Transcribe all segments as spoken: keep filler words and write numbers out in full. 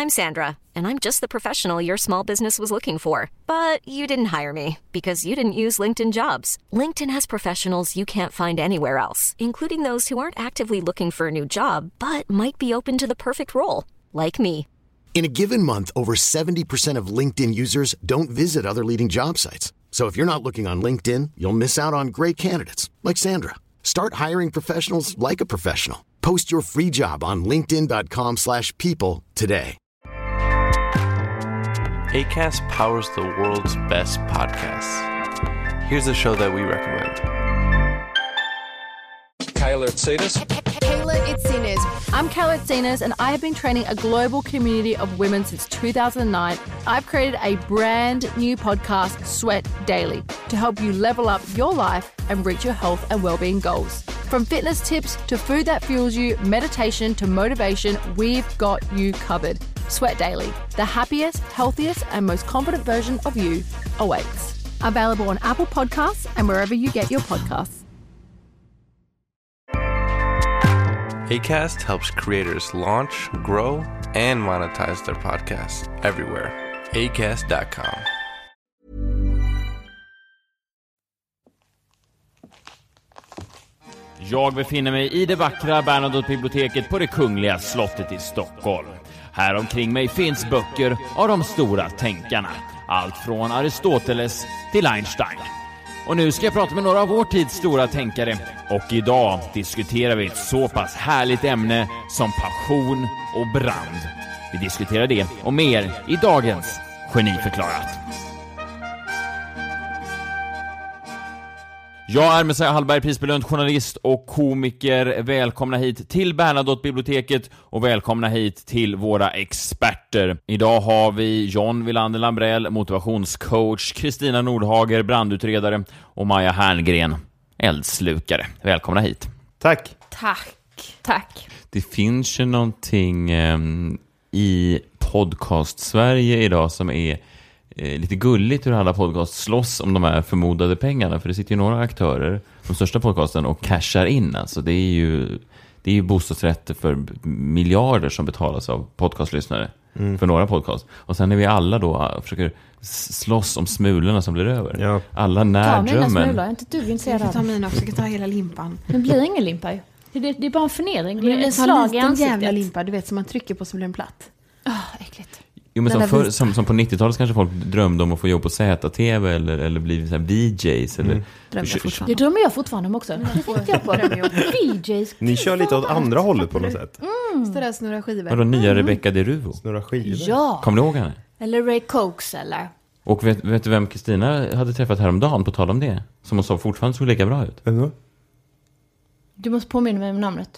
I'm Sandra, and I'm just the professional your small business was looking for. But you didn't hire me because you didn't use LinkedIn Jobs. LinkedIn has professionals you can't find anywhere else, including those who aren't actively looking for a new job, but might be open to the perfect role, like me. In a given month, over seventy percent of LinkedIn users don't visit other leading job sites. So if you're not looking on LinkedIn, you'll miss out on great candidates like Sandra. Start hiring professionals like a professional. Post your free job on linkedin dot com slash people today. Acast powers the world's best podcasts. Here's a show that we recommend. Kayla Itsinas. Kayla Itsinas. I'm Kayla Itsinas, and I have been training a global community of women since two thousand nine. I've created a brand new podcast, Sweat Daily, to help you level up your life and reach your health and well-being goals. From fitness tips to food that fuels you, meditation to motivation, we've got you covered. Sweat Daily, the happiest, healthiest, and most confident version of you awaits. Available on Apple Podcasts and wherever you get your podcasts. Acast helps creators launch, grow, and monetize their podcasts everywhere. acast dot com. Jag befinner mig i det vackra Bernadotte-biblioteket på det Kungliga slottet i Stockholm. Här omkring mig finns böcker av de stora tänkarna. Allt från Aristoteles till Einstein. Och nu ska jag prata med några av vår tids stora tänkare. Och idag diskuterar vi ett så pass härligt ämne som passion och brand. Vi diskuterar det och mer i dagens Geniförklarat. Jag är Messiah Hallberg, prisbelönt journalist och komiker. Välkomna hit till Bernadotte-biblioteket och välkomna hit till våra experter. Idag har vi John Wilander Lambrell, motivationscoach, Kristina Nordhager, brandutredare och Maja Herngren, eldslukare. Välkomna hit. Tack. Tack. Tack. Det finns ju någonting eh, i podcast-Sverige idag som är Eh, lite gulligt hur alla podcast slåss om de här förmodade pengarna, för det sitter ju några aktörer, de största podcasten, och cashar in. Alltså det är ju det är ju bostadsrätter för miljarder som betalas av podcastlyssnare mm. för några podcast. Och sen är vi alla då försöker slåss om smulorna som blir över. Ja. Alla när drömmen. Ta mina smulor, inte du intresserad av. Jag kan ta mina också, jag kan ta hela limpan. Det blir ingen limpa ju. Det, det är bara en förnedring. Det är ett slag i ansiktet. Jävla limpa, du vet, som man trycker på så blir den platt. Åh, oh, äckligt. Jo, men som, för, som, som på nittiotalet kanske folk drömde om att få jobb på Z T V eller, eller bli så här V Js. Eller, mm. drömmer det drömmer jag fortfarande om också. Det tänkte jag på. V Js. Ni kör lite åt andra hållet på något sätt. Mm. Står där och snurrar skivor. Vadå, nya mm. Rebecca De Ruvo? Snurrar skivor? Ja. Kommer du ihåg henne? Eller Ray Cokes eller... Och vet, vet du vem Kristina hade träffat häromdagen på tal om det? Som hon sa fortfarande såg lika bra ut. Vem då? Du måste påminna mig om namnet.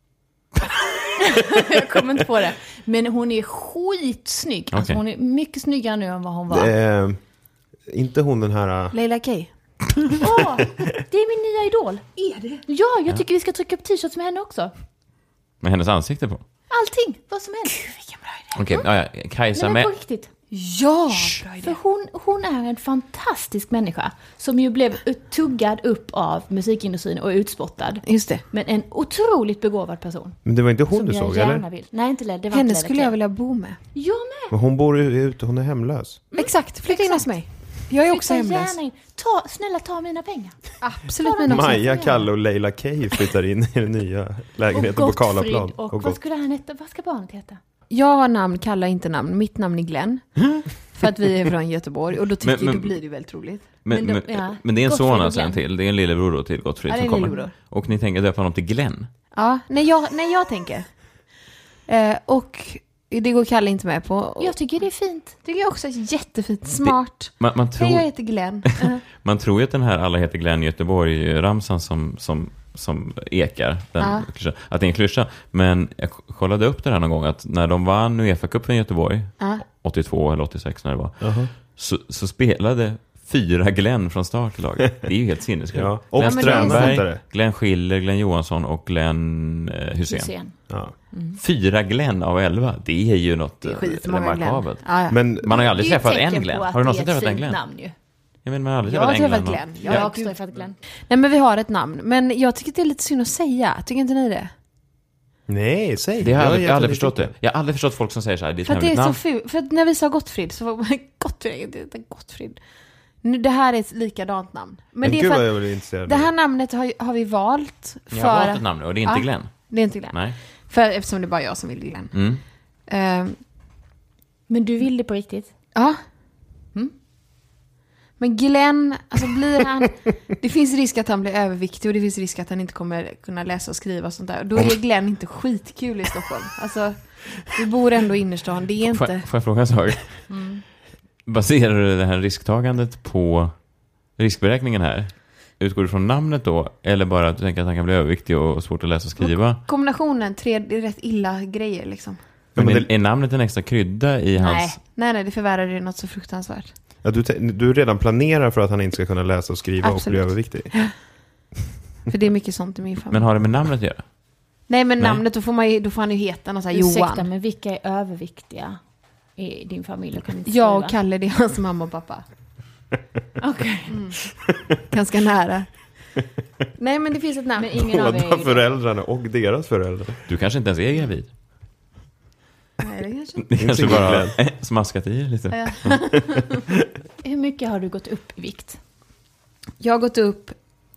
Jag kommer inte på det. Men hon är skitsnygg. Okay. Alltså hon är mycket snyggare nu än vad hon var. Det är inte hon den här... Leila K. Åh, oh, det är min nya idol. Är det? Ja, jag tycker ja. vi ska trycka upp t-shirts med henne också. Med hennes ansikte på? Allting, vad som helst. Gud, vilken bra idé. Okej, okay, ja, Kajsa med... med... på riktigt. Ja, bra idé. För hon, hon är en fantastisk människa som ju blev tuggad upp av musikindustrin och utspottad. Just det. Men en otroligt begåvad person. Men det var inte hon du såg, eller? Vill. Nej, inte det var henne inte skulle jag vilja bo med. Jag med. Men hon bor ute, hon är hemlös. Mm. Exakt, flytta in hos mig. Jag är också flytta hemlös. In. Ta, snälla, ta mina pengar. Absolut. Mina Maja, Kalle och Leila K flyttar in i den nya lägenheten på Karlaplan. Och, och vad skulle han heta? Vad ska barnet heta? Jag har namn, Kalla inte namn. Mitt namn är Glenn. För att vi är från Göteborg. Och då tycker men, men, då blir det väldigt roligt. Men, men, men, ja. men det är en son alltså en till. Det är en lillebror då till Gottfrid ja, som kommer. Och ni tänker döpa honom till Glenn? Ja, när jag, när jag tänker. Eh, och det går Kalle inte med på. Jag tycker det är fint. Tycker jag också är jättefint. Smart. Det, man, man tror, jag heter Glenn. Uh-huh. Man tror ju att den här alla heter Glenn i Göteborg-ramsan som... som som ekar den ja. klyscha, att det är en klyscha. Men jag kollade upp det här någon gång att när de vann UEFA-cupen i Göteborg ja. åttiotvå eller åttiosex när det var uh-huh. så, så spelade fyra Glenn från start i laget. Det är ju helt sinnessjukt. Ja. Och Glenn Strömberg, Strömberg, Glenn Schiller, Glenn Johansson och Glenn eh, Hussein. Hussein. Ja. Mm. Fyra Glenn av elva. Det är ju något remarkabelt. Ja, ja. Men man har ju aldrig träffat en Glenn. Har du någonsin träffat en Glenn? Namn, ju. Jag, men man har jag har träffat Glenn. Jag har också träffat Glenn. Nej, men vi har ett namn. Men jag tycker det är lite synd att säga. Tycker inte ni det? Nej, säg. Det har jag Jag aldrig, är jag har aldrig jättenyfiken. förstått det. Jag har aldrig förstått folk som säger så här, det är ett För att det hemligt är så namn. fult. För att när vi sa Gottfrid så var man Gottfrid, det är Gottfrid. Nu, det här är ett likadant namn. Men, Men det är gud för vad att jag vill intresserad det av. här namnet har, har vi valt för... Jag har valt ett namn och det är inte Ja. Glenn. Det är inte Glenn. Nej. För, eftersom det är bara jag som vill Glenn. Mm. Ehm, Men du vill det på riktigt? ja. Mm. Men Glenn, alltså blir han... det finns risk att han blir överviktig och det finns risk att han inte kommer kunna läsa och skriva och sånt där. Då är Glenn inte skitkul i Stockholm. Alltså, vi bor ändå i innerstan. Det är Får, inte... jag- får jag fråga en sak? Mm. Baserar du det här risktagandet på riskberäkningen här? Utgår du från namnet då? Eller bara att du tänker att han kan bli överviktig och svårt att läsa och skriva? Kombinationen, tre det är rätt illa grejer liksom. Men men är, det- är namnet en extra krydda i hans... Nej, nej, nej, det förvärrar det något så fruktansvärt. Ja, du, te- du redan planerar för att han inte ska kunna läsa och skriva och Absolut. bli överviktig. För det är mycket sånt i min familj. Men har det med namnet att göra? Nej, men Nej. namnet, då får, man ju, då får han ju heta någon sån här Ursäkta, Johan. men vilka är överviktiga i din familj och kan inte Jag och skriva? Kalle, det är hans mamma och pappa. Okej. Mm. Ganska nära. Nej, men det finns ett namn. Men ingen av er är Båda ju föräldrarna och deras föräldrar. Du kanske inte ens är gravid. Nej, det kanske Det kanske ingen bara Glenn. har smaskat i lite. Ja. Hur mycket har du gått upp i vikt? Jag har gått upp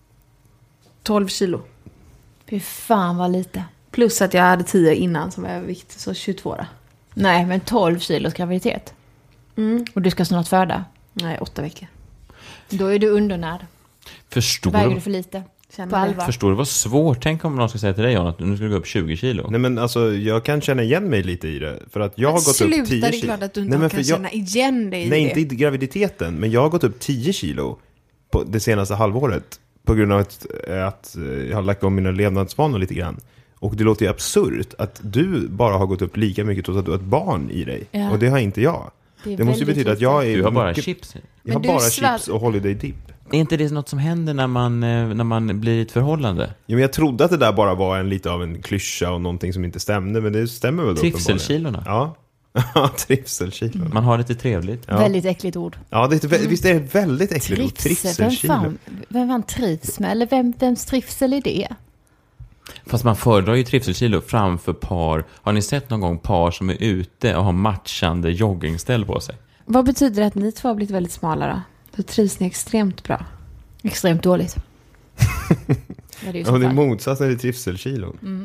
tolv kilo. Fy fan vad lite. Plus att jag hade tio innan som var övervikt, så tjugotvå då. Nej, men tolv kilos graviditet. Mm. Och du ska snart föda. Nej, åtta veckor. Då är du undernärd. Förstår Väger du du, för lite? Känner På det. allvar. förstår du vad svårt? Tänk om någon ska säga till dig, Jan, att nu ska du gå upp tjugo kilo. Nej, men alltså, jag kan känna igen mig lite i det. För att jag har gått Sluta, upp tio det är kilo. klart att du inte Nej, men kan för jag- känna igen dig i Nej, det. inte i graviditeten. Men jag har gått upp tio kilo på det senaste halvåret. På grund av att, att jag har lagt om mina levnadsvanor lite grann. Och det låter ju absurt att du bara har gått upp lika mycket trots att du har ett barn i dig. Ja. Och det har inte jag. Det, är Det måste ju väldigt betyda att lite. jag är Du har bara mycket, chips. Jag har Men du bara svär- chips och holiday dip. Är inte det något som händer när man, eh, när man blir i ett förhållande? Ja, men jag trodde att det där bara var en lite av en klyscha och någonting som inte stämde. Men det stämmer väl då uppenbarligen. Trivselkilorna. Ja, ja trivselkilorna. Man har lite trevligt. Ja. Väldigt äckligt ord. Ja, det är, vä- visst är det väldigt äckligt ord. Trivsel. Vem Trivselkilo. fan, vem fan trivs med? Eller vem, vems trivsel är det? Fast man föredrar ju trivselkilo framför par. Har ni sett någon gång par som är ute och har matchande joggingställ på sig? Vad betyder det att ni två har blivit väldigt smala då? Då trivs ni extremt bra. Extremt dåligt. Ja, det är ju Ja, så det är fall. motsatsen till trivselkilon. Mm.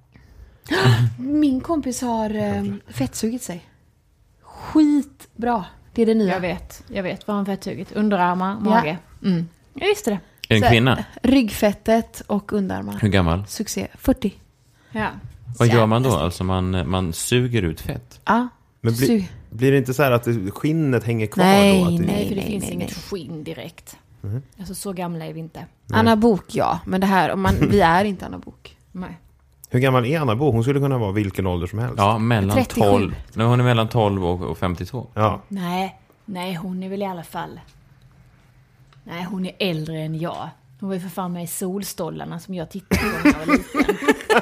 Min kompis har eh, fettsugit sig. Skitbra. Det är det nya. Jag vet, jag vet. Vad har hon fettsugit? Underarmar, mage. Mm. Jag visste det. Är det en Så- kvinna? Ryggfettet och underarmar. Hur gammal? Succé. fyrtio. Ja. Vad gör man då? Alltså man, man suger ut fett. Ja. Men bli, Sug- blir det inte så här att det, skinnet hänger kvar Nej, då? Att det, Nej, för det nej, finns nej, inget nej. skinn direkt. Mhm. Alltså så gamla är vi inte. Anna Bok, ja. Men det här, om man, vi är inte Anna Bok. Nej. Hur gammal är Anna Bo? Hon skulle kunna vara vilken ålder som helst. Ja, mellan trettiosju. tolv. Nu hon är mellan tolv och, och femtiotvå. Ja. Nej, nej, hon är väl i alla fall... Nej, hon är äldre än jag. Hon var ju för fan med i Solstollarna som jag tittade på när jag var liten.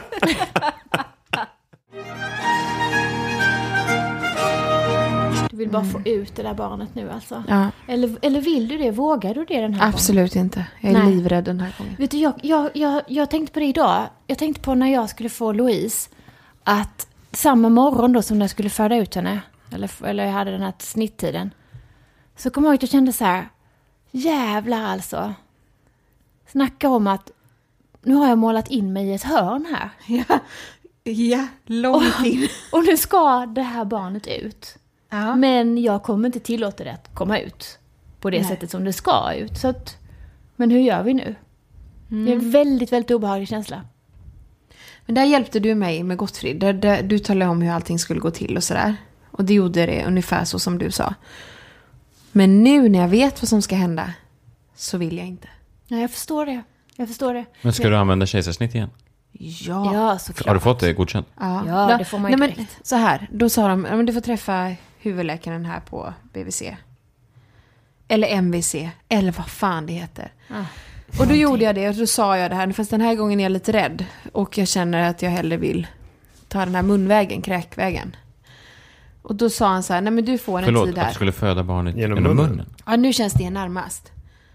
Du vill bara få ut det där barnet nu alltså. Ja, Eller, eller vill du det? Vågar du det den här gången? absolut inte. Jag är Nej. livrädd den här gången. Vet du, jag, jag, jag, jag tänkte på det idag. Jag tänkte på när jag skulle få Louise. Att samma morgon då som jag skulle föda ut henne. Eller, eller jag hade den här snitttiden. Så kom jag ihåg att jag kände så här. Jävlar alltså. Snacka om att nu har jag målat in mig i ett hörn här. Ja, ja långt in. Och nu ska det här barnet ut. Ja. Men jag kommer inte tillåta det att komma ut. På det Nej. sättet som det ska ut. Så att, men hur gör vi nu? Mm. Det är en väldigt, väldigt obehaglig känsla. Men där hjälpte du mig med Gottfrid. Där, där, du talade om hur allting skulle gå till och sådär. Och det gjorde det ungefär så som du sa. Men nu när jag vet vad som ska hända så vill jag inte. Nej, jag förstår det. Jag förstår det. Men ska du använda kejsarsnitt igen? Ja. Ja, såklart. Har du fått det godkänt? Ja, Ja, det får man ju Nej, men, direkt. så här, då sa de, ja, men du får träffa huvudläkaren här på B V C. Eller M V C. Eller vad fan det heter. Ah, Och då gjorde jag det och då sa jag det här. Fast den här gången är jag lite rädd. Och jag känner att jag hellre vill ta den här munvägen, kräkvägen. Och då sa han så här, nej men du får en Förlåt, tid att här. du skulle föda barnet Genom genom, munnen. munnen. Ja, nu känns det närmast.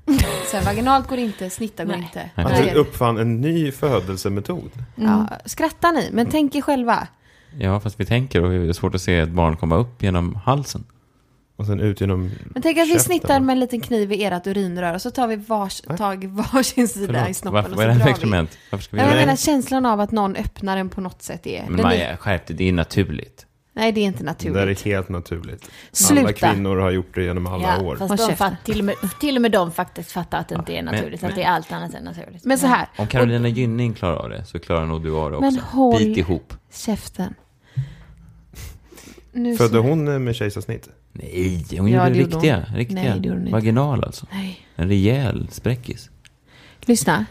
Så här, vaginalt går inte, snitta går Nej. inte. Att Nej. du uppfann en ny födelsemetod. Ja, skrattar ni, men tänk er själva. Ja, fast vi tänker och det är svårt att se ett barn komma upp genom halsen. Och sen ut genom Men tänk att vi käften. snittar med en liten kniv i ert urinrör och så tar vi vars, tag varsin sida Förlåt, i snoppen varför, och vad är så det här för drar vi. experiment? Varför ska vi Jag göra menar det? känslan av att någon öppnar den på något sätt är... Men den Maja, är skärp dig, det är naturligt. nej, det är inte Det naturligt. där är helt naturligt. Sluta. Alla kvinnor har gjort det genom alla Ja, år. fast Håll de käften. fatt, till, och med, till och med de faktiskt fattar att det inte är naturligt. men- att det är allt annat än naturligt. Men så här, Om Carolina Gynning klarar av det så klarar nog du av det också. Men håll- Bit ihop. käften. Nu Födde så- hon eh, med kejsarsnitt? Nej, hon Ja, gjorde det gjorde riktiga. hon. riktiga. Nej, det gjorde hon inte. Vaginal alltså. Nej. En rejäl spräckis. Lyssna.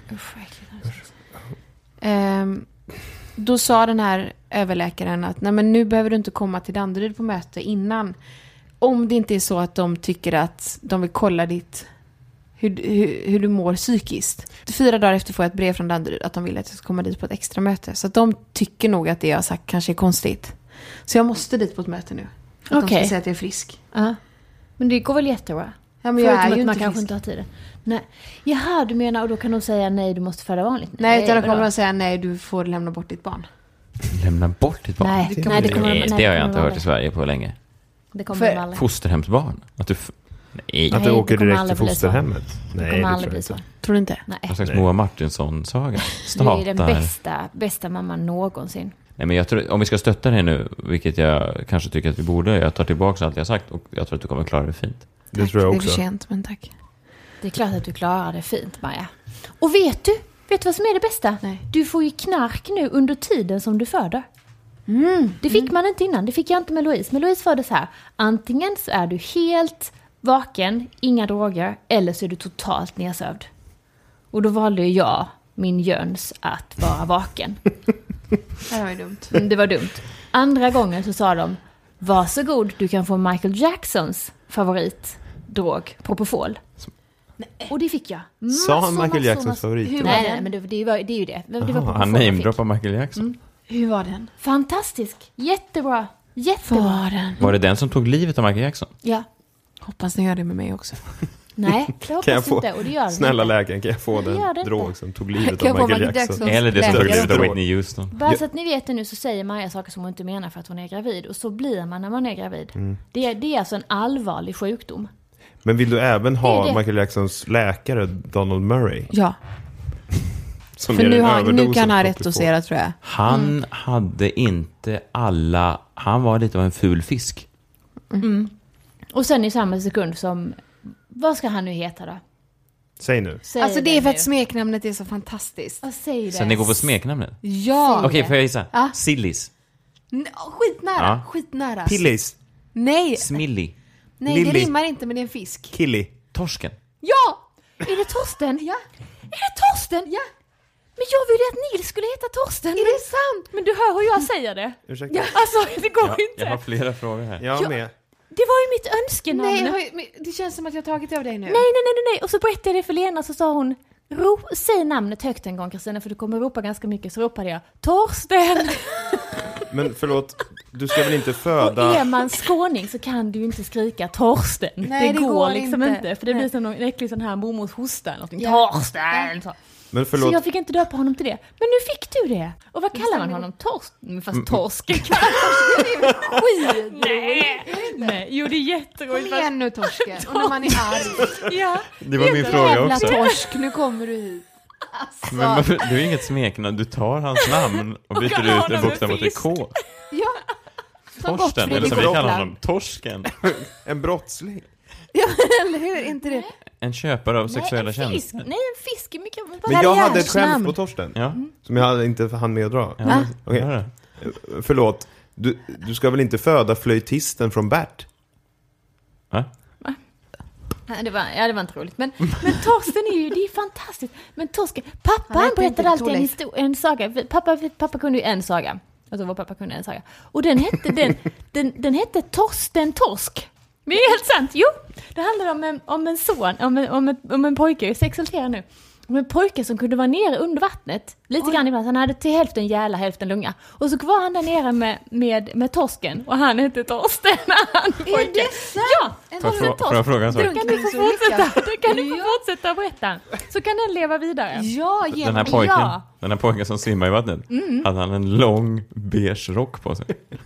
Ehm, då sa den här överläkaren att nej, men nu behöver du inte komma till Danderyd på möte innan. Om det inte är så att de tycker att de vill kolla ditt hur, hur, hur du mår psykiskt. Fyra dagar efter får jag ett brev från Danderyd att de vill att jag ska komma dit på ett extra möte. Så att de tycker nog att det jag har sagt kanske är konstigt. Så jag måste dit på ett möte nu. För att de Okej. ska säga att jag är frisk. Ja. Men det går väl jättebra. Ja, men jag Förutom är att ju man inte kanske frisk. inte har tiden. Nej. Jaha, du menar, och då kan de säga nej, du måste föda vanligt. Nej, utan de vadå? kommer att säga nej, du får lämna bort ditt barn. Lämna bort ditt barn. Nej, Det nej, kommer det de- kommer de- Nej, nej, det har jag kommer inte de hört i aldrig. Sverige på länge. Det kommer För- de aldrig. Fosterhemsbarn. Att du... F- Nej. Att du Nej, åker det kommer direkt till aldrig bli så. fosterhemmet? Det Nej, kommer det aldrig tror bli jag så. inte. Tror du inte? Nej. Någon slags Nej. Moa Martinsson-saga. Du är den Statar. bästa, bästa mamman någonsin. Nej, men jag tror, om vi ska stötta det nu, vilket jag kanske tycker att vi borde, jag tar tillbaka allt jag sagt och jag tror att du kommer klara det fint. Det Tack, tror jag Det är också. för sent, men tack. Det är klart att du klarar det fint, Maja. Och vet du? Vet du vad som är det bästa? Nej. Du får ju knark nu under tiden som du föder. Mm. Det fick man inte innan. Det fick jag inte med Louise. Men Louise föddes här. Antingen så är du helt vaken, inga droger, eller så är du totalt nedsövd. Och då valde ju jag, min jöns, att vara vaken. Det här var ju dumt. Mm, det var dumt. Andra gången så sa de, varsågod, du kan få Michael Jacksons favoritdrog, Propofol. Och det fick jag. Sa han Massor, Michael massor, Jacksons massor. favorit? Nej, nej, nej, men det, det, var, det är ju det. Det var Propofol Han jag fick. namedroppar Michael Jackson. Hur var den? Fantastisk. Jättebra. Jättebra. Var den? Var det den som tog livet av Michael Jackson? Ja. Hoppas ni gör det med mig också. Nej, det hoppas Kan jag få, inte. Och det gör den snälla inte. läkaren, kan jag få Det gör den det inte. drog som tog livet Kan jag av få Michael Michael Jackson? Jackson? Eller det som tog Läkare. livet av Whitney Houston. Bara så att ni vet det nu så säger Maja saker som hon inte menar för att hon är gravid. Och så blir man när man är gravid. Mm. Det, är, det är alltså en allvarlig sjukdom. Men vill du även Det ha är det. Michael Jacksons läkare, Donald Murray? Ja, Som för ger nu, en har, överdos nu kan av han Propofol. retosera, tror jag. Han Mm. hade inte alla... Han var lite av en ful fisk. Och sen i samma sekund som... Vad ska han nu heta då? Säg nu. Säg Alltså det är för nu. att smeknamnet är så fantastiskt. Ja, säg det. Så ni går på smeknamnet? Ja! Okej, får jag gissa? Ja. Sillis. N- skitnära, Ja. skitnära. Pillis. Nej, Smilli. nej det Lilly. rimmar inte, men det är en fisk. Killy. Torsken. Ja! Är det Torsten? Ja. Är det Torsten? Ja. Men jag ville att Nils skulle heta Torsten. Är det sant? Men du hör hur jag säger det. Ursäkta. Alltså, det går Ja, inte. jag har flera frågor här. Jag med. Det var ju mitt önskenamn. Nej, Nej, har ju- men det känns som att jag har tagit av dig nu. nej, nej, nej, nej. Och så berättade jag det för Lena, så sa hon, Ro, säg namnet högt en gång, Kristina, för du kommer ropa ganska mycket. Så ropade jag, Torsten! Men förlåt, du ska väl inte Och föda... är man skåning så kan du ju inte skrika Torsten. Nej, det, det går, går liksom inte. inte. För det blir Nej. som någon äcklig sån här mormors hosta eller någonting. Ja. Torsten! Så. Men så förlåt, jag fick inte döpa honom till det. Men nu fick du det. Och vad kallar man honom? Torsten? Fast torsken kallar Skit! Nej, nej, jo det är jätteroligt. Kom igen nu, torsken. Och när man är arg. Ja, Det var min fråga Jävla också. torsk, nu kommer du hit. Alltså. Men varför, du är inget smeknamn, du tar hans namn och byter kallar ut honom en en bokstav mot ett fisk. K. Ja. Som Torsten, Gottfrid eller i som vi kallar Gotland. honom, Torsken. en brottsling. Ja, eller hur? Inte det? En köpare av sexuella nej, en fisk. tjänster. Nej, en fisk är mycket... Men jag hade ett Karriärsnamn. skämt på Torsten. Ja, Som jag hade inte hann med att dra. ja. Va? Okej. Gör det. Förlåt, du, du ska väl inte föda flöjtisten från Bert? Va? Nej, det var, ja, det var inte roligt. Men, men Torsten är ju, det är fantastiskt. Men Torsken, pappa Han han heter inte berättade alltid en, Torleif. histo- en saga. För Pappa, pappa kunde ju en saga. Alltså vår pappa kunde en saga. Och den hette, den, den, den hette Torsten Torsk. Det är helt sant, jo. Det handlar om en, om en son, om en, om en, om en pojke, jag är sex eller flera nu. med pojkar som kunde vara nere under vattnet. Lite Oj. grann ibland. Han hade till hälften gäla, hälften lunga. Och så var han där nere med, med, med torsken. Och han hette Torsten. Han är det sant? Ja, en torsten torsk. Får jag fråga en sak? Då kan du få fortsätta, då kan du få fortsätta berätta. Så kan den leva vidare. Ja, genom, den, här pojken, ja. den här pojken som simmar i vattnet. Mm. Hade han en lång beige rock på sig.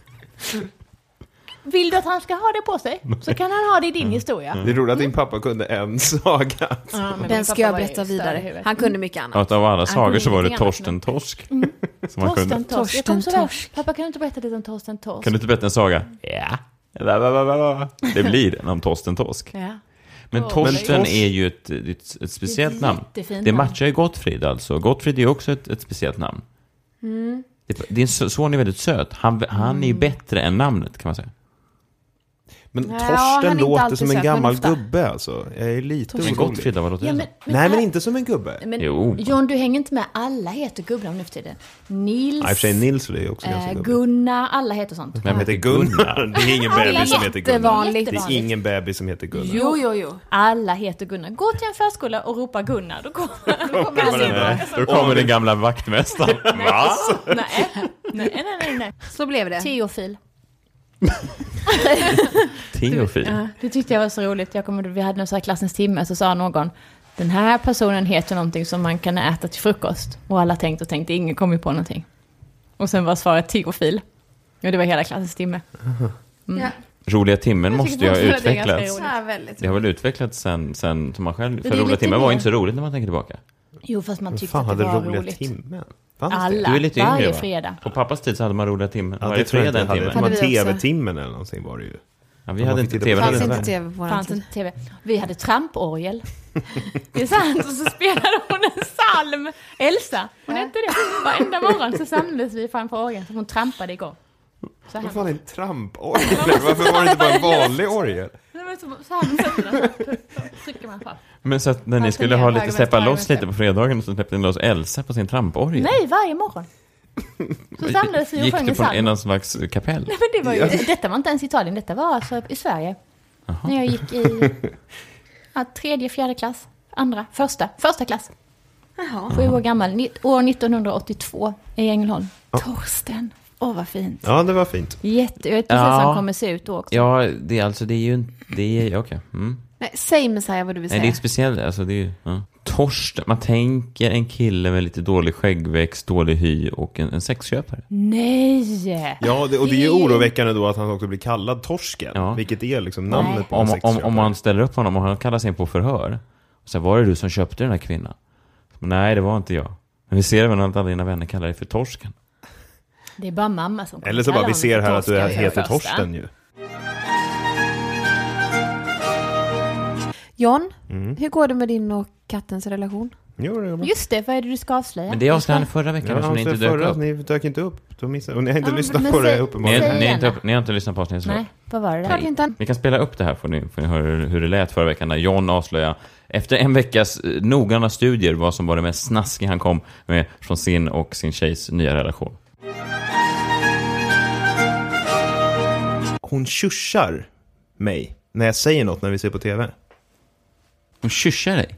Vill du att han ska ha det på sig? Så kan han ha det i din historia. Det är roligt att din pappa kunde en saga. Ja, den ska jag berätta vidare. Han kunde mycket annat. Att av alla sagor så var det Torsten Torsk. Mm. Som han Torsten kunde. Torsk. Torsten Torsk. Pappa, kan du inte berätta lite om Torsten Torsk? Kan du inte berätta en saga? Ja. Det blir den om Torsten Torsk. Ja. Men Torsten Men är ju ett, ett, ett speciellt namn. Det matchar ju Gottfrid alltså. Gottfrid är också ett, ett speciellt namn. Mm. Det, din son är väldigt söt. Han, han är ju bättre än namnet, kan man säga. Men Torsten ja, låter som en gammal gubbe alltså. Jag är lite orolig. Gottfrid, vad låter ja, det men, men, Nej, men inte som en gubbe. Men, jo. John, du hänger inte med. Alla heter gubbnamn nu för tiden. Nils. Ja, i och för sig Nils är också äh, ganska gubbe. Gunnar, alla heter sånt. Vem heter Gunnar? Det är ingen bebis som heter Gunnar. Det är ingen bebis som heter Gunnar. Jo, jo, jo. Alla heter Gunnar. Gå till en förskola och ropa Gunnar. Då kommer, då kommer, kommer, den, då kommer den gamla vaktmästaren. Va? Nej, nej, nej, nej, nej. Så blev det. Teofil. Teofil. Ja, det tyckte jag var så roligt. Jag kommer, vi hade en sån här klassens timme, så sa någon, den här personen heter någonting som man kan äta till frukost. Och alla tänkte och tänkte, ingen kom ju på någonting. Och sen var svaret Teofil. Och det var hela klassens timme. Mm. Ja. Roliga timmen måste ju ha utvecklats. Det, ja, det har väl utvecklats sen, sen som man själv. För roliga timmen var inte så roligt när man tänker tillbaka. Jo, fast man tyckte fan, att det var roliga roligt. Timmen? Alla, du är lite varje yngre, fredag. På pappas tid så hade man roliga timmen. Ja, varje det tror jag fredag inte en hade. timme. Man tv-timmen eller någonting var det ju. Ja, vi hade inte tv. Det fanns inte tv på fanns inte tv. Vi hade tramporgel. Det är sant. Och så spelade hon en psalm. Elsa, hon hette det. Varenda morgon så samlades vi framför orgeln som hon trampade igår. Så här. Vad fan är en tramporgel? Varför var det inte bara en vanlig orgel? Så här med fötterna så trycker man fast. Men så att när ni skulle ha lite släppa loss lite på fredagen, så släppte ni loss Elsa på sin tramporgel. Nej, varje morgon. Så samlades vi och gick sjöng det på en en slags kapell? Nej, men det var ju, detta var inte ens i Italien, detta var alltså i Sverige. Aha. När jag gick i ja, tredje, fjärde klass. Andra, första, första klass. Jaha. Sju år gammal, år nittonhundraåttiotvå i Ängelholm. Ja. Torsten. Åh, oh, vad fint. Ja, det var fint. Jätte, jag vet precis ja. som kommer se ut då också. Ja, det är alltså, det är ju inte, det är, okej. Okay. Mm. Nej, säg Messiah vad du vill säga. Nej, det är speciellt, alltså det är ju, ja. Torsten, man tänker en kille med lite dålig skäggväxt, dålig hy och en, en sexköpare. Nej! Ja, det, och det är ju oroväckande då att han också blir kallad Torsken, ja. Vilket är liksom namnet Nej. på en om, sexköpare. Om, om man ställer upp honom och han kallar sig in på förhör, och så var det du som köpte den här kvinnan? Nej, det var inte jag. Men vi ser väl att alla dina vänner kallar dig för Torsken. Det är bara mamma som Eller så bara vi ser här att du heter Torsten ju. John, mm. hur går det med din och kattens relation? Jo, det just det, vad är det du ska avslöja? Men det avslöjade förra veckan ja, som ni inte dök förra, upp. Ni dök inte upp. De missade, och ni har inte ja, lyssnat på säg, det uppenbarligen. Ni, ni, inte upp, ni har inte lyssnat på oss. Nej, vad var det där? Nej. Vi kan spela upp det här för ni, för ni hör hur det lät förra veckan när John avslöjade efter en veckas noggranna studier vad som var det mest snaskiga han kom med från sin och sin tjejs nya relation. Hon tjuschar mig när jag säger något när vi ser på tv. Hon tjuschar dig?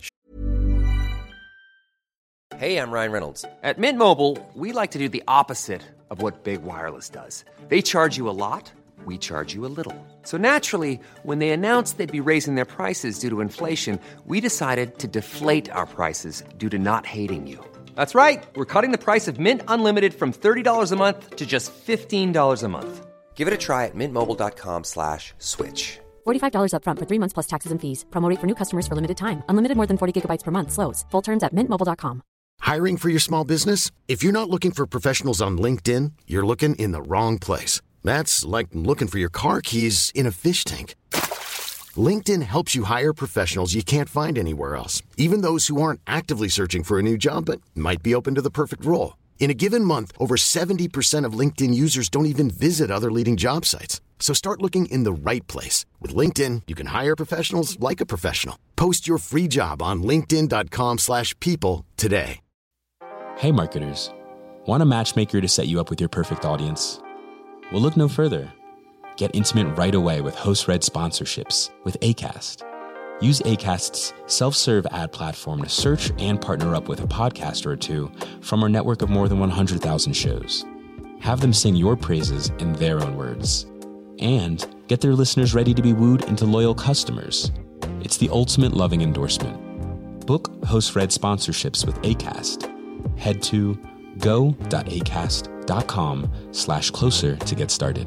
Hey, I'm Ryan Reynolds. At Mint Mobile, we like to do the opposite of what Big Wireless does. They charge you a lot, we charge you a little. So naturally, when they announced they'd be raising their prices due to inflation, we decided to deflate our prices due to not hating you. That's right. We're cutting the price of Mint Unlimited from thirty dollars a month to just fifteen dollars a month. Give it a try at mintmobile.com slash switch. forty-five dollars up front for three months plus taxes and fees. Promo rate for new customers for limited time. Unlimited more than forty gigabytes per month. Slows full terms at mint mobile dot com. Hiring for your small business? If you're not looking for professionals on LinkedIn, you're looking in the wrong place. That's like looking for your car keys in a fish tank. LinkedIn helps you hire professionals you can't find anywhere else, even those who aren't actively searching for a new job but might be open to the perfect role. In a given month, over seventy percent of LinkedIn users don't even visit other leading job sites. So start looking in the right place. With LinkedIn, you can hire professionals like a professional. Post your free job on linkedin dot com slash people today. Hey marketers, want a matchmaker to set you up with your perfect audience? Well, look no further. Get intimate right away with host-read sponsorships with Acast. Use Acast's self-serve ad platform to search and partner up with a podcaster or two from our network of more than one hundred thousand shows. Have them sing your praises in their own words. And get their listeners ready to be wooed into loyal customers. It's the ultimate loving endorsement. Book host-read sponsorships with Acast. Head to go.acast.com slash closer to get started.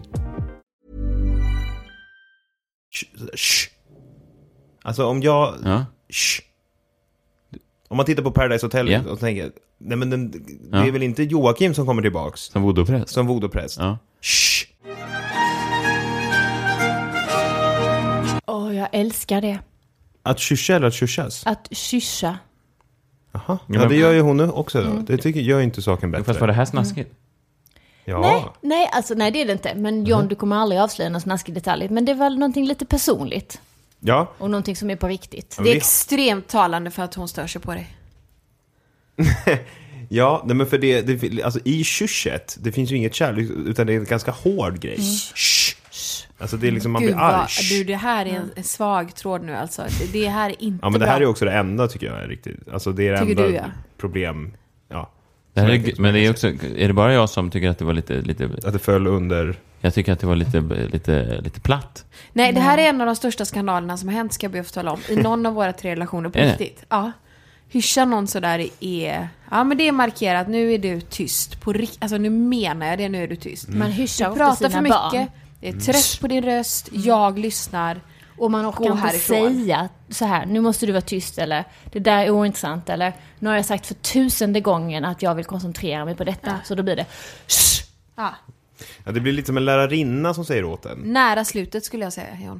Shh. Alltså om jag... Ja. Shh. Om man tittar på Paradise Hotel Ja. och tänker... Nej men den, det Ja. är väl inte Joakim som kommer tillbaks? Som voodoo-präst. Som voodoo-präst. Ja. Shh. Åh, jag älskar det. Att kyssa eller att kyssas? Att kyssa. Aha. Ja, Ja, men- det gör ju hon nu också då. Mm. Det tycker, gör ju inte saken bättre. Fast var det här snaskigt? Ja. Nej, nej, alltså, nej, det är det inte. Men John, du kommer aldrig avslöja någon snaskig detalj. Men det är väl någonting lite personligt. Ja. Och någonting som är på riktigt. Ja, Det är vi- extremt talande för att hon stör sig på dig. Ja, nej, men för det, det alltså i kysset, det finns ju inget kärlek utan det är en ganska hård grej. Shh. Alltså det är liksom man Gud blir arg. vad, du, det här är en, en svag tråd nu alltså. Det, det här är inte Ja, men det här bra. är också det enda tycker jag är riktigt. Alltså det är det Tycker enda du, ja. problem. Ja. Det här är, men det är också, är det bara jag som tycker att det var lite, lite Att det föll under... jag tycker att det var lite, lite, lite platt. Nej, det här är en av de största skandalerna som har hänt, ska jag be att tala om. I någon av våra tre relationer på Är det? riktigt. Ja. Hyscha någon sådär är... Ja, men det är markerat. Nu är du tyst. På rikt... Alltså nu menar jag det. Nu är du tyst. Man hyschar Du ofta pratar sina för mycket. barn. Det är trött på din röst. Jag lyssnar. Och man orkar Gå inte härifrån. säga så här, nu måste du vara tyst, eller det där är ointressant, eller nu har jag sagt för tusende gången att jag vill koncentrera mig på detta, så då blir det shh. Ja. Ja, det blir lite som en lärarinna som säger åt en. Nära slutet skulle jag säga, John.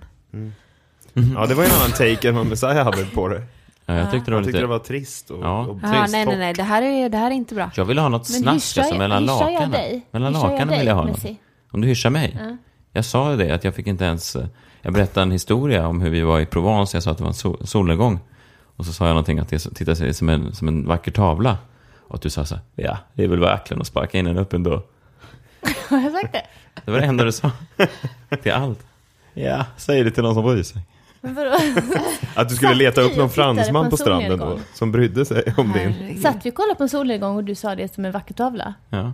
Ja, det var en annan take än vad Messiah hade på det. Ja, jag tyckte det var Jag tyckte lite... det var trist och, Ja. och Ja, trist. nej, nej, nej. Det här är, det här är inte bra. Jag vill ha något Men snask hyschar- alltså, mellan hyschar jag lakanen. dig? Mellan Hyschar jag lakanen dig, vill jag ha något. Messi? Om du hyschar mig. Ja. Jag sa ju det, att jag fick inte ens... eh, Jag berättade en historia om hur vi var i Provence. Jag sa att det var en sol- solnedgång. Och så sa jag någonting att det tittar sig som en, som en vacker tavla. Och att du sa så här, ja, det är väl verkligen att sparka in den öppen då. Har jag sagt det? Det var det enda du sa. Till allt. Ja, säg det till någon som bryr sig. Men vadå? Att du skulle Satt leta vi upp och någon tittade fransman på på en stranden då, solnedgång? som brydde sig om din. Herregud. Satt vi och kollade på en solnedgång och du sa det som en vacker tavla? Ja.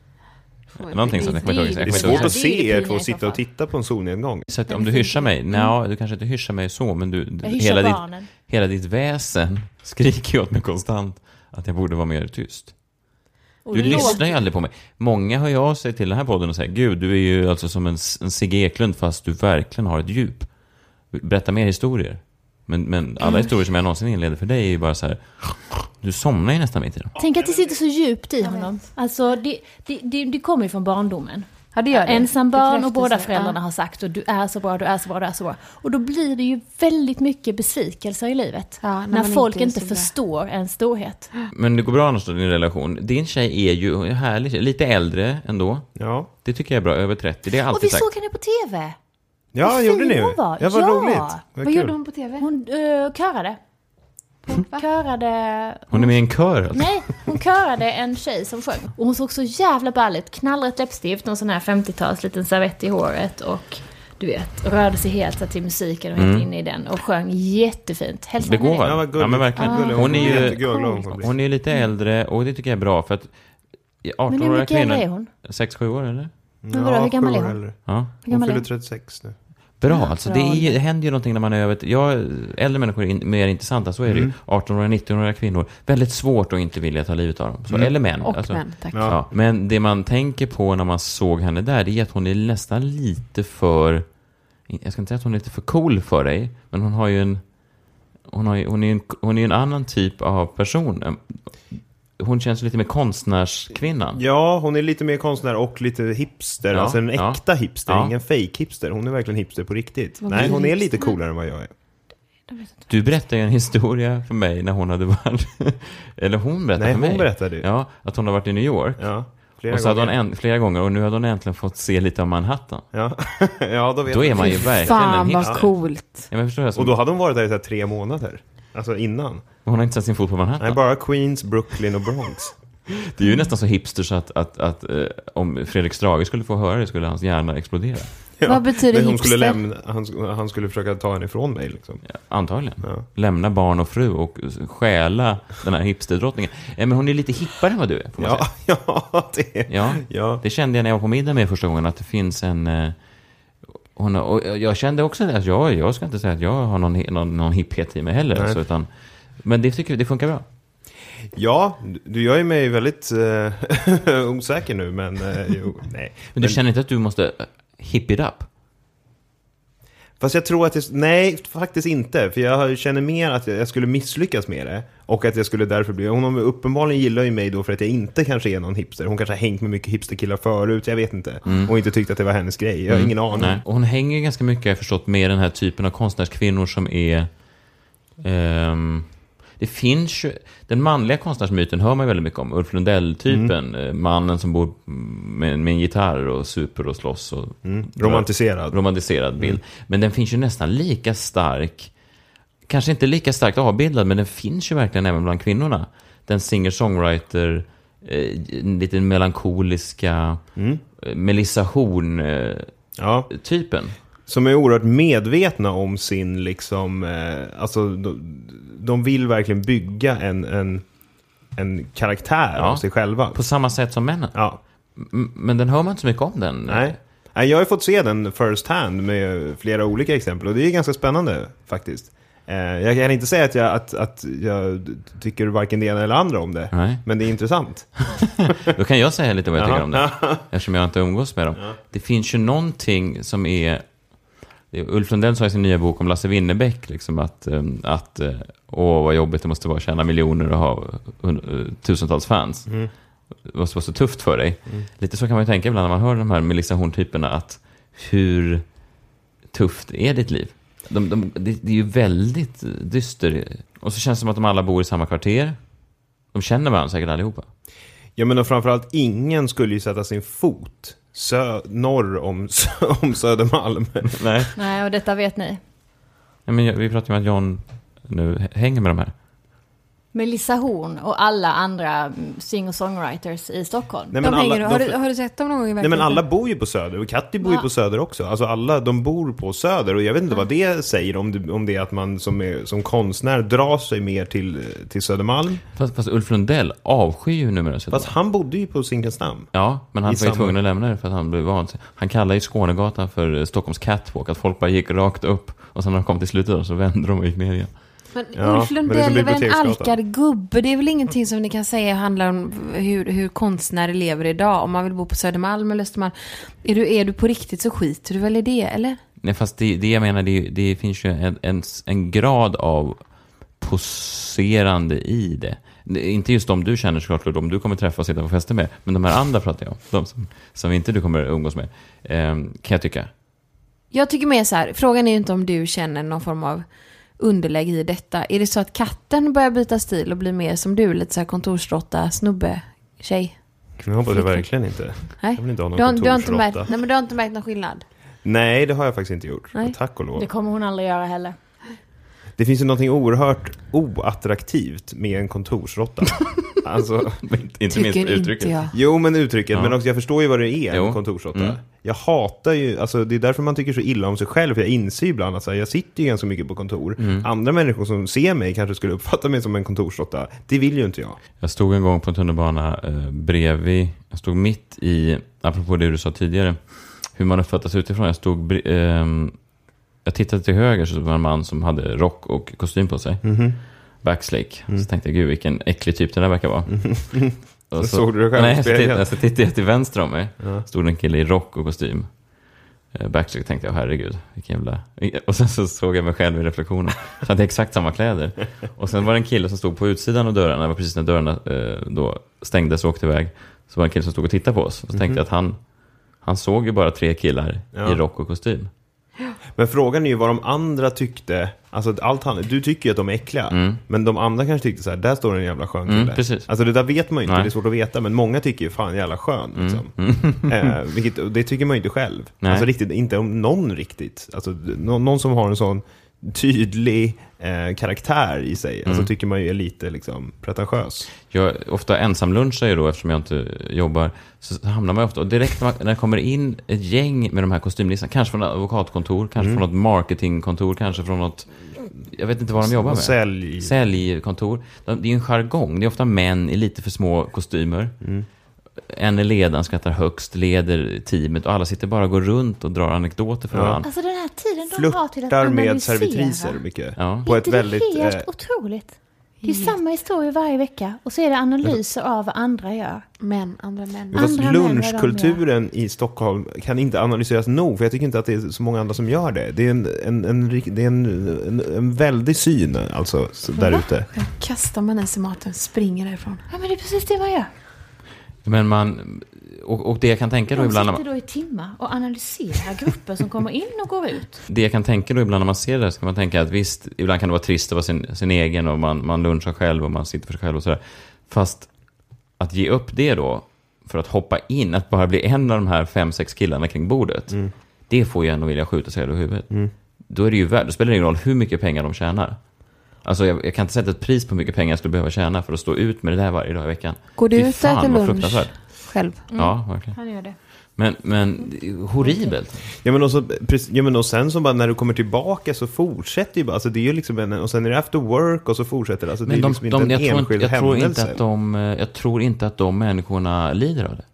Oj, Någonting sånt, jag kommer inte ihåg Det är exakt. svårt Ja, att det är se det er fina två i så sitta och fall. titta på en solnedgång. Så att om du hyschar mig, nej, du kanske inte hyschar mig så, men du, du Jag hyschar hela, ditt, barnen. hela ditt väsen skriker ju åt mig konstant att jag borde vara mer tyst. Och Du låg- lyssnar ju aldrig på mig. Många hör jag av sig till den här podden och säger, gud, du är ju alltså som en, en Sigge Eklund fast du verkligen har ett djup. Berätta mer historier. Men, men alla historier som jag någonsin inleder för dig är ju bara så här, du somnar ju nästan mitt i dem. Tänk att det sitter så djupt i honom. Alltså, det, det, det, det kommer ju från barndomen. Ja, det gör det. Ensam barn och båda Bekräftelse, föräldrarna ja. har sagt och du är så bra, du är så bra, du är så bra. Och då blir det ju väldigt mycket besvikelser i livet. Ja, när när man folk inte är inte så bra. förstår en storhet. Men det går bra annars då, din relation. Din tjej är ju härlig, lite äldre ändå. Ja, Det tycker jag är bra, över trettio. Det är Och alltid vi sagt. såg henne på tv. ja Vad gjorde fin ni? hon var. Ja, vad Ja. roligt. Vad kul. gjorde hon på tv? Hon uh, körade. Hon körade... Hon är med i en kör alltså. Nej, hon körade en tjej som sjöng. Och hon såg så jävla balligt. Knallrätt läppstift, någon sån här femtio-tals liten servett i håret. Och du vet, rörde sig helt så till musiken och helt Mm. inne i den. Och sjöng jättefint. Hälsa henne Begåvad. det. Ja, vad gulligt. Ja, men verkligen. Gullig. Hon är ju- jättegullig hon kommer bli. Hon är lite äldre och det tycker jag är bra för att Men hur arton-åriga mycket äldre är kvinnor... hon? sex sju år eller? Men vadå, hur gammal sju är år hon? äldre. Ja. Hur Hon gammal är fyller hon? trettiosex nu. Bra, alltså bra det, är, ålder. det händer ju någonting när man är över... Jag, äldre människor är in, mer intressanta, så är det ju. arton-åriga, nitton-åriga kvinnor. Väldigt svårt att inte vilja ta livet av dem. Så, Eller män. Och alltså. män, tack. Ja. Ja, men det man tänker på när man såg henne där, det är att hon är nästan lite för... Jag ska inte säga att hon är lite för cool för dig, men hon har ju en... Hon, har ju, hon, är ju en, hon är ju en annan typ av person. Hon känns lite mer konstnärskvinnan. Ja, hon är lite mer konstnär och lite hipster. Ja, alltså en ja. äkta hipster, Ja. ingen fake hipster. Hon är verkligen hipster på riktigt. Vad Nej, hon är lite hipster? coolare än vad jag är. Du berättade ju en historia för mig när hon hade varit... Eller hon berättade Nej, för mig. hon berättade ju. Ja, att hon har varit i New York. Ja, flera Och så hade hon gånger. en, flera gånger och nu hade hon äntligen fått se lite av Manhattan. Ja, ja då vet Då är jag. man ju verkligen Fan en vad hipster. coolt. Ja, men förstår jag, som, Och då hade hon varit där i så här tre månader. Alltså innan. hon har inte satt sin fot på Manhattan. Nej, bara Queens, Brooklyn och Bronx. Det är ju nästan så hipster så att, att, att eh, om Fredrik Strage skulle få höra det skulle hans hjärna explodera. Ja, vad betyder hipster? hipster? Skulle lämna, han, han skulle försöka ta henne ifrån mig liksom. Ja, antagligen. Ja. Lämna barn och fru och stjäla den här hipsterdrottningen. Ja, men hon är lite hippare än vad du är, får man Ja, säga. ja, det, Ja, ja. det kände jag när jag var på middag med första gången, att det finns en... Eh, hon, och jag kände också att jag, jag ska inte säga att jag har någon, någon, någon hipphet i mig heller. Alltså, utan, men det tycker det funkar bra. Ja, du gör ju mig väldigt uh, osäker nu, men uh, jo, nej. Men du känner inte att du måste hip it up? Fast jag tror att det, nej, faktiskt inte. För jag känner mer att jag skulle misslyckas med det. Och att jag skulle därför bli... Hon uppenbarligen gillar ju mig då för att jag inte kanske är någon hipster. Hon kanske har hängt med mycket hipsterkillar förut, jag vet inte. Mm. Och inte tyckte att det var hennes grej. Jag har mm. ingen aning. Nej. Och hon hänger ju ganska mycket, jag har förstått, med den här typen av konstnärskvinnor som är... Um, det finns ju... Den manliga konstnärsmyten hör man ju väldigt mycket om. Ulf Lundell-typen. Mm. Mannen som bor med, med en gitarr och super och slåss. Och mm. Romantiserad. Romantiserad bild. Mm. Men den finns ju nästan lika stark... Kanske inte lika starkt avbildad, men den finns ju verkligen även bland kvinnorna. Den singer-songwriter, eh, lite melankoliska mm. Melissa Horn-typen. Ja. Som är oerhört medvetna om sin liksom, eh, alltså de, de vill verkligen bygga en, en, en karaktär ja. Av sig själva. På samma sätt som männen. Ja. M- men den hör man inte så mycket om den. Nej. Nej, jag har fått se den first hand med flera olika exempel och det är ganska spännande faktiskt. Eh, jag kan inte säga att jag, att, att jag tycker varken det ena eller andra om det. Nej. Men det är intressant. Då kan jag säga lite vad jag tycker om det. Eftersom jag inte umgås med dem. Ja. Det finns ju någonting som är... Ulf Lundell sa i sin nya bok om Lasse Winnerbäck liksom att, att åh vad jobbigt det måste vara att tjäna miljoner och ha tusentals fans. Mm. Det måste vara så tufft för dig. Mm. Lite så kan man ju tänka ibland när man hör de här Melissa Horn-typerna, att hur tufft är ditt liv? De, de, det, det är ju väldigt dyster. Och så känns det som att de alla bor i samma kvarter. De känner varandra säkert allihopa. Ja, men och framförallt ingen skulle ju sätta sin fot Sö- norr om, om Södermalm. Nej. Nej, och detta vet ni. Ja, men vi pratar ju om att John nu hänger med de här. Melissa Horn och alla andra singer-songwriters i Stockholm. Nej, men de alla, hänger, de, har, du, har du sett dem någon gång i verkligheten? Nej, men alla bor ju på Söder. Och Katti bor ju på Söder också. Alltså alla, de bor på Söder. Och jag vet inte ja. vad det säger om det, om det är att man som, är, som konstnär drar sig mer till, till Södermalm. Fast, fast Ulf Lundell avskyr ju numera Södermalm. Fast han bodde ju på Zinkensdamm. Ja, men han var ju tvungen att lämna det för att han blev vansinnig. Han kallar ju Skånegatan för Stockholms catwalk. Att folk bara gick rakt upp. Och sen när de kom till slutet så vände de och gick ner igen. Men ja, Ulf Lundell är väl en alkad gubbe. Det är väl ingenting som ni kan säga handlar om hur, hur konstnärer lever idag. Om man vill bo på Södermalm eller Östermalm. Är du, är du på riktigt så skiter du väl i det, eller? Nej, fast det, det jag menar, det, det finns ju en, en, en grad av poserande i det. det. Inte just de du känner såklart, de du kommer träffa och sitta på fester med. Men de här andra pratar jag om. De som, som inte du kommer umgås med. Eh, kan jag tycka. Jag tycker mer så här. Frågan är ju inte om du känner någon form av underlägg i detta. Är det så att katten börjar byta stil och blir mer som du, lite så här kontorsrotta, snubbe, tjej? Jag hoppas det verkligen inte. Nej. Jag vill inte ha någon du, har, du har inte märkt, kontorsrotta. nej, men du har inte märkt någon skillnad? Nej, det har jag faktiskt inte gjort. Nej. Tack och lov. Det kommer hon aldrig göra heller. Det finns ju någonting oerhört oattraktivt med en kontorsrotta. Alltså, inte minst uttrycket. Inte jo, men uttrycket. Ja. Men också, jag förstår ju vad det är, jo. en kontorsrotta. Mm. Jag hatar ju, alltså det är därför man tycker så illa om sig själv. För jag inser ibland att alltså, jag sitter ju ganska mycket på kontor. Mm. Andra människor som ser mig kanske skulle uppfatta mig som en kontorsrotta. Det vill ju inte jag. Jag stod en gång på en tunnelbana eh, bredvid. Jag stod mitt i, apropå det du sa tidigare, hur man uppfattas utifrån. Jag stod... Eh, Jag tittade till höger så var en man som hade rock och kostym på sig. Mm-hmm. Backslick. Mm. Så tänkte jag, gud vilken äcklig typ det där verkar vara. Mm-hmm. Och så, så såg du det själv? Nej, så tittade, så tittade jag till vänster om mig. Ja. Stod en kille i rock och kostym. Backslick, tänkte jag, herregud, vilken jävla... Och sen så såg jag mig själv i reflektionen. Så hade jag exakt samma kläder. Och sen var det en kille som stod på utsidan av dörrarna. Det var precis när dörrarna eh, då stängdes och åkte iväg. Så var det en kille som stod och tittade på oss. Och så tänkte mm-hmm. jag att han, han såg ju bara tre killar ja. i rock och kostym. Men frågan är ju vad de andra tyckte. Alltså allt han, du tycker ju att de är äckliga. Mm. Men de andra kanske tyckte så här, där står en jävla skön kille. Mm, precis. Alltså det där vet man ju inte, Nej. det är svårt att veta. Men många tycker ju fan jävla skön liksom. Mm. eh, vilket, det tycker man ju inte själv. Nej. Alltså riktigt, inte om någon riktigt. Alltså någon, någon som har en sån tydlig eh, karaktär i sig. Mm. Alltså tycker man ju är lite liksom pretentiös. Jag ofta ensam lunchar ju då eftersom jag inte jobbar, så hamnar man ofta, och direkt när, man, när det kommer in ett gäng med de här kostymlistorna, kanske från ett advokatkontor, kanske Mm. från något marketingkontor, kanske från något, jag vet inte vad de jobbar med. Sälj. Säljkontor. Det är ju en jargong. Det är ofta män i lite för små kostymer. Mm. En är ledaren, skrattar högst, leder teamet och alla sitter bara och går runt och drar anekdoter för Ja. varandra. Alltså den här tiden de har till att Flörtar analysera. med servitriser mycket. Ja. På Är ett inte det väldigt... helt eh, otroligt? Det är samma historia varje vecka. Och så är det analyser av vad andra gör. Män, andra män. Fast Andra män, vad de lunchkulturen i Stockholm kan inte analyseras nog, för jag tycker inte att det är så många andra som gör det. Det är en, en, en, rik- det är en, en, en väldig syn alltså, så där ute. Jag kastar man ens i maten, springer därifrån. Ja, men det är precis det man gör. Men man, och, och det jag kan tänka då De ibland när sitter man, då i timmar och analyserar grupper som kommer in och går ut. det jag kan tänka då ibland när man ser det, så kan man tänka att visst, ibland kan det vara trist att vara sin, sin egen och man, man lunchar själv och man sitter för sig själv och sådär. Fast att ge upp det då för att hoppa in, att bara bli en av de här fem, sex killarna kring bordet, Mm. det får ju ändå vilja skjuta sig över huvudet. Då är det ju värt, då spelar det ingen roll hur mycket pengar de tjänar. Alltså jag, jag kan inte sätta ett pris på hur mycket pengar jag skulle behöva tjäna för att stå ut med det där varje dag i veckan. Går du Fy ut och fan, äter vad lunch fruktansvärt. själv? Ja, verkligen. Han gör det. Men, men det är horribelt. Ja men, också, precis, ja men och sen så bara när du kommer tillbaka så fortsätter ju bara, alltså det är ju liksom en, och sen är det after work och så fortsätter det, alltså det Men är de, liksom de, inte en jag, tror enskild inte, jag, tror händelse. inte att de, jag tror inte att de människorna lider av det.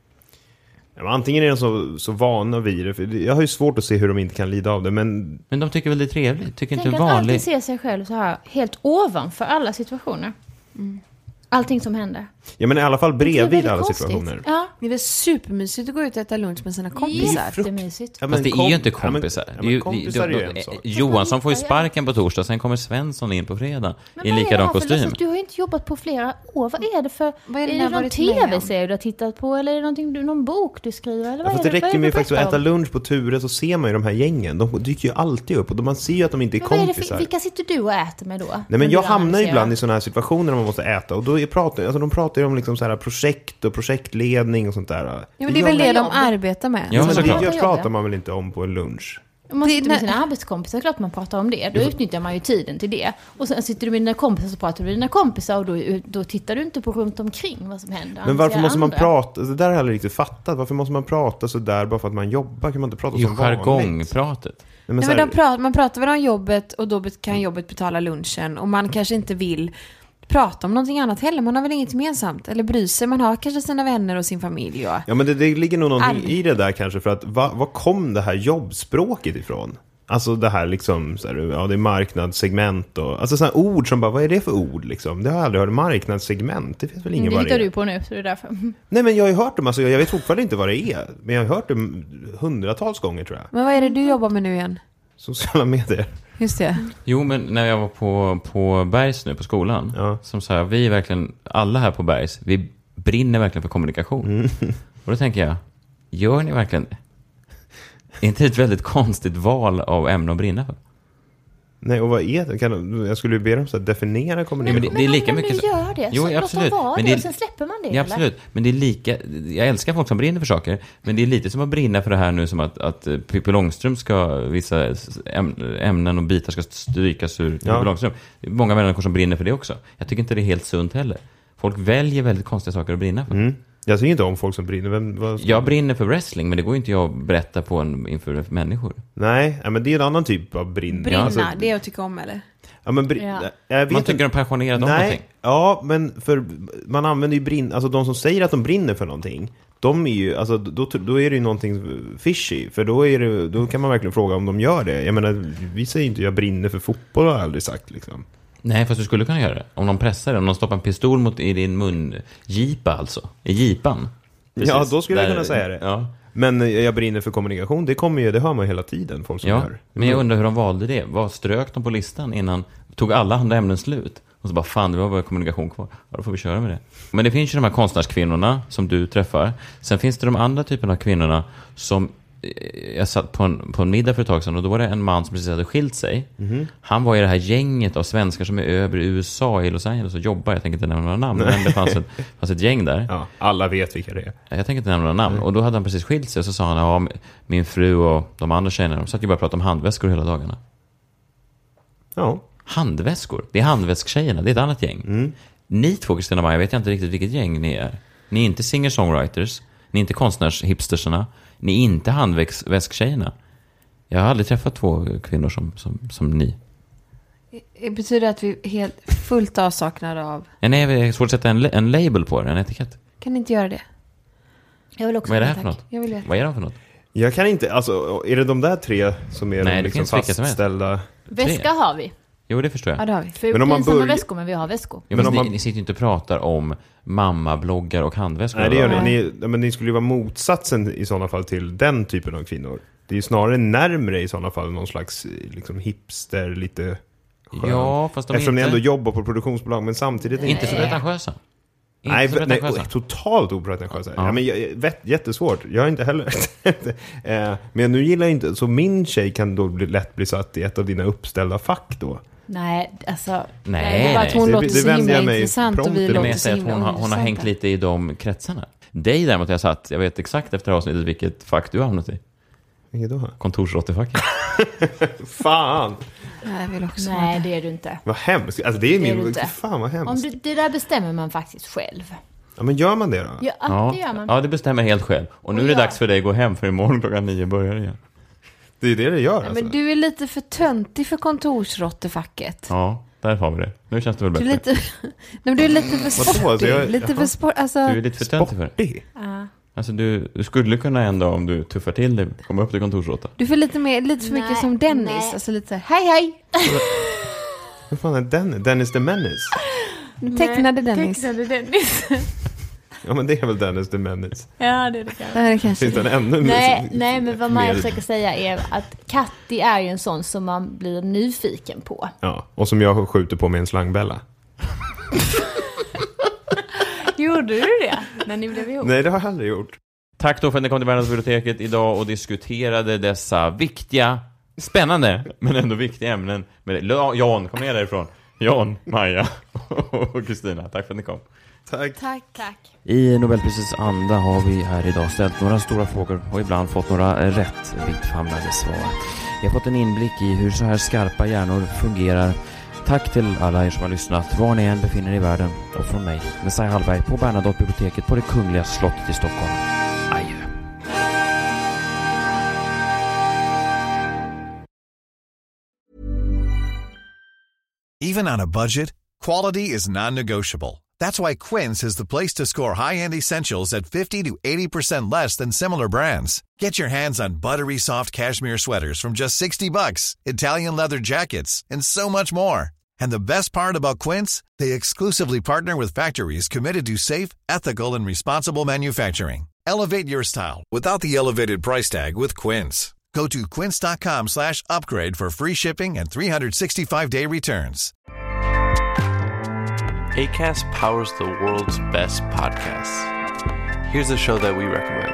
Ja, men antingen är de så, så vana vid det, för jag har ju svårt att se hur de inte kan lida av det, men... Men de tycker väl det är trevligt? Tycker Tänk inte att en vanlig... alltid se sig själv så här, helt ovanför alla situationer. Mm. Allting som händer. Ja men i alla fall Det är bredvid väldigt alla konstigt. situationer. Ja, Det är väl supermysigt att gå ut och äta lunch med sina kompisar. jättemysigt. Ja, Fast det kom- är ju inte ja, men- kompisar. Ja, Det är men ju- kompisar det- är ju de- en sak. Johansson får ju Ja, ja. sparken på torsdag, sen kommer Svensson in på fredag Men i en vad är det likadan här för kostym. låtsas? Du har ju inte jobbat på flera år. Vad är det för... Vad är det är ni det har någon varit med om? tv-serie du har tittat på? Eller är det någonting, du- någon bok du skriver? Eller Ja, vad fast är det det? räcker med ju faktiskt att äta berätta om? lunch på Ture, så ser man ju de här gängen. De dyker ju alltid upp och man ser ju att de inte är Men vad är det kompisar. för, vilka sitter du och äter med då? Nej När men du jag hamnar analyserar? ibland i sådana här situationer när man måste äta, och då är pratar, alltså de pratar ju om liksom så här projekt och projektledning och sånt där. Ja, men det är väl det de arbetar med. Ja, men det såklart. jag pratar man väl inte om på en lunch. Om man Det- sitter med nej. sina arbetskompisar, klart man pratar om det. Då utnyttjar man ju tiden till det. Och sen sitter du med dina kompisar så pratar du med dina kompisar och då, då tittar du inte på runt omkring vad som händer. Men varför Analyserar måste man andra. prata, det där har jag aldrig riktigt fattat. Varför måste man prata så där bara för att man jobbar? Kan man inte prata Det är som ju vanligt? jargongpratet. Nej, men Nej, så men här, de pratar, man pratar väl om jobbet och då bet- kan jobbet betala lunchen och man kanske inte vill prata om någonting annat heller. Man har väl inget gemensamt eller bryr sig. Man har kanske sina vänner och sin familj. Och... ja men det, det ligger nog någonting Aldrig. i det där kanske, för att vad vad kom det här jobbspråket ifrån? Alltså det här liksom, så här, ja det är marknadssegment och, alltså sådana ord som bara, vad är det för ord liksom? Det har jag aldrig hört, marknadssegment, det vet väl ingen Det vad det hittar är. du på nu, så det är därför. Nej men jag har ju hört dem, alltså jag vet fortfarande inte vad det är, men jag har hört dem hundratals gånger tror jag. Men vad är det du jobbar med nu igen? Sociala medier. Just det. Jo, men när jag var på, på Bergs nu på skolan, Ja. som så här, vi är verkligen, alla här på Bergs, vi brinner verkligen för kommunikation. Mm. Och då tänker jag, gör ni verkligen det? Är inte det ett väldigt konstigt val av ämne att brinna för? Nej, och vad är det? Kan, jag skulle ju be dem så här, definiera kommunikation. men det- det är om lika de mycket nu så- gör det, Jo, så låt absolut. dem vara Men det, det- och sen släpper man det. Ja, eller? absolut. Men det är lika, jag älskar folk som brinner för saker, men det är lite som att brinna för det här nu som att, att Pippi Långstrump ska, vissa äm- ämnen och bitar ska strykas ur Pippi Ja. Långstrump. Det är många människor som brinner för det också. Jag tycker inte det är helt sunt heller. Folk väljer väldigt konstiga saker att brinna för. Mm. Jag tycker inte om folk som brinner. Vem, vad ska- Jag brinner för wrestling, men det går inte jag att berätta på en, inför människor. Nej, ja, men det är en annan typ av brinn. Brinna, Alltså, det är att tycka om eller? ja, men brin, Ja. jag vet Man tycker inte. de passionerat om Nej, någonting. ja, men för man använder ju brinn, alltså de som säger att de brinner för någonting, de är ju, alltså då, då är det ju någonting fishy, för då är det, då kan man verkligen fråga om de gör det. Jag menar, vi säger inte jag brinner för fotboll, har jag aldrig sagt liksom. Nej, fast du skulle kunna göra det. Om de pressar dig, om de stoppar en pistol mot i din mun, jipa alltså, i jipan. Ja, Precis. då skulle jag Där- kunna säga det. Ja. Men jag brinner för kommunikation, det kommer ju, det hör man hela tiden, folk som Ja, gör. men jag undrar hur de valde det. Vad strök de på listan innan? Tog alla andra ämnen slut? Och så bara, fan, det var bara kommunikation kvar. Ja, då får vi köra med det. Men det finns ju de här konstnärskvinnorna som du träffar. Sen finns det de andra typerna av kvinnorna som... Jag satt på en, på en middag för ett tag sedan och då var det en man som precis hade skilt sig. Mhm. Han var i det här gänget av svenskar som är över i U S A, i Los Angeles och jobbar. Jag tänker inte nämna några namn, men det fanns ett, fanns ett gäng där. Ja, alla vet vilka det är. Jag tänker inte nämna några namn. Och då hade han precis skilt sig och så sa han, ja, min fru och de andra tjejerna, de satt ju bara och pratade om handväskor hela dagarna. Ja. Handväskor. Det är handväsktjejerna. Det är ett annat gäng. Mm. Ni två, Kristina och Maja, vet jag inte riktigt vilket gäng ni är. Ni är inte singer-songwriters. Ni är inte konstnärshipstersarna. Ni är inte handväsktjejerna. Jag har aldrig träffat två kvinnor som, som, som ni. Det betyder att vi är helt fullt avsaknade av... Ja, nej, det är svårt att sätta en, en label på det, en etikett. Kan ni inte göra det? Jag vill också. Vad är det här tack. för något? Jag vill veta. Vad är det för något? Jag kan inte, alltså, är det de där tre som är Nej, de det liksom finns vilka som är. fastställda? Väska har vi. Jo, det förstår jag. Ja, det har vi. För Men om man pinsamma börjar- väskor, men vi har väskor. Ja, Men men om ni, man- ni sitter ju inte och pratar om mamma-bloggar och handväskor. Nej, det gör eller? ni. ni. ja, Men ni skulle ju vara motsatsen i sådana fall till den typen av kvinnor. Det är ju snarare närmare i sådana fall någon slags liksom hipster, lite skön. Ja, fast de är Eftersom inte... ni ändå jobbar på produktionsbolag, men samtidigt Inte så pretentiösa. Inte Nej, så nej, pretentiösa. totalt opretentiösa. Ja. Ja. men jag, vet, jättesvårt. Jag är inte heller. eh, men nu gillar jag inte, så min tjej kan då bli, lätt bli satt i ett av dina uppställda fack då. Nej, alltså... Nej, Det är bara att hon Det- låter det så vänder himla jag mig intressant och prompt vi till. Det låter med så sig att himla hon har, hon har ointressanta. hängt lite i de kretsarna. Dig däremot har jag satt, jag vet exakt efter avsnittet vilket fack du har hamnat i. Vilket då? Kontorsråttefacket. Fan! Nej, jag vill också Nej, det är du inte. Vad hemskt. Alltså det är Det är min... du inte. Fan vad Om hemskt. du, det där bestämmer man faktiskt själv. Ja, men gör man det då? Ja, Ja. det gör man. Ja, det bestämmer helt själv. Och nu Och är det jag- dags för dig att gå hem, för imorgon klockan nio börjar det igen. Det är det det gör Nej, alltså. men du är lite för töntig för kontorsråttefacket. Ja, där har vi det. Nu känns det väl Du bättre. är lite, nej, men du är lite för Vadå? sportig. Alltså, jag- lite jaha. för sport, alltså, Du är lite för töntig för det. Sportig. Ja. Alltså du, du skulle kunna ändå, om du tuffar till dig, komma upp till kontorsråtta. du får lite, mer, lite för mycket Nej, som Dennis. nej. Alltså lite så här, hej hej. Vad fan är den? Dennis the Menace? Tecknade Dennis. Tecknade Dennis. Ja, men det är väl Dennis the Menace. Ja, det är det kanske. Det här är kanske Finns det en ännu Nej, nej, men vad man mer- försöker säga är att Katti är ju en sån som man blir nyfiken på. Ja, och som jag skjuter på med en slangbella. Gjorde du det när ni blev ihop? Nej, det har jag aldrig gjort. Tack då för att ni kom till Världsbiblioteket idag och diskuterade dessa viktiga, spännande, men ändå viktiga ämnen. Med Jan, kom ner därifrån. Jan, Maja och Kristina. Tack för att ni kom. Tack. Tack, tack. I Nobelprisets anda har vi här idag ställt några stora frågor och ibland fått några rätt vittfamlade svar. Vi har fått en inblick i hur så här skarpa hjärnor fungerar. Tack till alla er som har lyssnat, var ni än befinner er i världen. Och från mig, Messiah Hallberg på Bernadotte-biblioteket på det Kungliga slottet i Stockholm. Adjö. Even on a budget, quality is non-negotiable. That's why Quince is the place to score high-end essentials at fifty to eighty percent less than similar brands. Get your hands on buttery soft cashmere sweaters from just sixty bucks, Italian leather jackets, and so much more. And the best part about Quince, they exclusively partner with factories committed to safe, ethical, and responsible manufacturing. Elevate your style without the elevated price tag with Quince. Go to quince.com slash upgrade for free shipping and three sixty-five day returns. Acast powers the world's best podcasts. Here's a show that we recommend.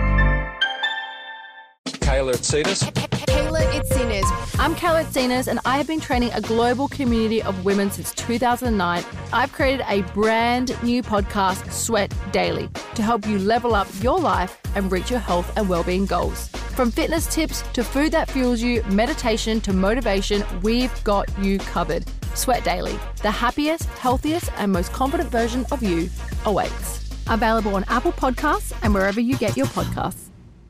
Kayla Itsinas. Kayla Itsinas. I'm Kayla Itsinas, and I have been training a global community of women since two thousand nine. I've created a brand new podcast, Sweat Daily, to help you level up your life and reach your health and well-being goals. From fitness tips to food that fuels you, meditation to motivation, we've got you covered. Sweat Daily, the happiest, healthiest, and most confident version of you awaits. Available on Apple Podcasts and wherever you get your podcasts.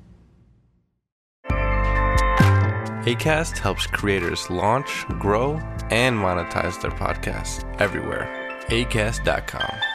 Acast helps creators launch, grow, and monetize their podcasts everywhere. acast dot com.